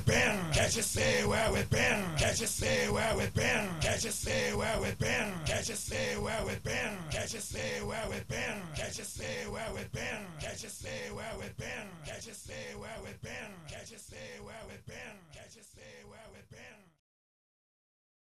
been? Can't you see where we've been? Can't you see where we've been? Can't you see where we've been? Can't you see where we've been? Can't you see where we've been? Can't you see where we've been? Can't you see where we've been? Can't you see where we've been? Can't you see where we've been? Can't you see where we've been?